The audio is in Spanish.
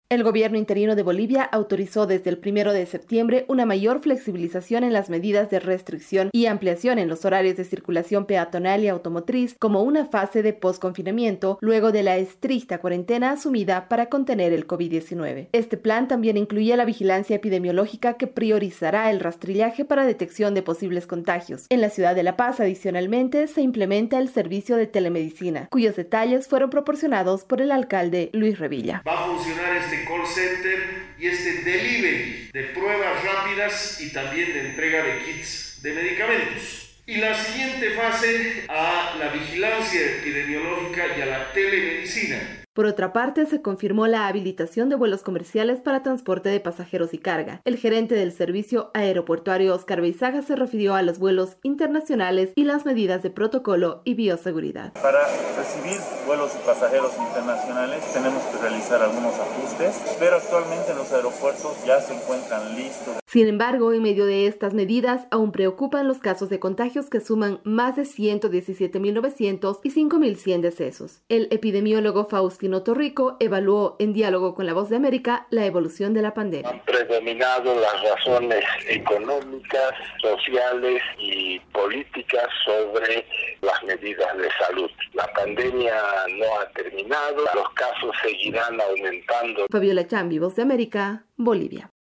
El gobierno interino de Bolivia autorizó desde el 1 de septiembre una mayor flexibilización en las medidas de restricción y ampliación en los horarios de circulación peatonal y automotriz como una fase de posconfinamiento luego de la estricta cuarentena asumida para contener el COVID-19. Este plan también incluye la vigilancia epidemiológica que priorizará el rastrillaje para detección de posibles contagios. En la ciudad de La Paz, adicionalmente, se implementa el servicio de telemedicina, cuyos detalles fueron proporcionados por el alcalde Luis Revilla. Va a funcionar este call center y este delivery de pruebas rápidas y también de entrega de kits de medicamentos. Y la siguiente fase a la vigilancia epidemiológica y a la telemedicina. Por otra parte, se confirmó la habilitación de vuelos comerciales para transporte de pasajeros y carga. El gerente del servicio aeroportuario Oscar Beizaga se refirió a los vuelos internacionales y las medidas de protocolo y bioseguridad. Para recibir vuelos y pasajeros internacionales tenemos que realizar algunos ajustes, pero actualmente los aeropuertos ya se encuentran listos. Sin embargo, en medio de estas medidas, aún preocupan los casos de contagios que suman más de 117.900 y 5.100 decesos. El epidemiólogo Faustino Torrico evaluó en diálogo con La Voz de América la evolución de la pandemia. Han predominado las razones económicas, sociales y políticas sobre las medidas de salud. La pandemia no ha terminado, los casos seguirán aumentando. Fabiola Chambi, Voz de América, Bolivia.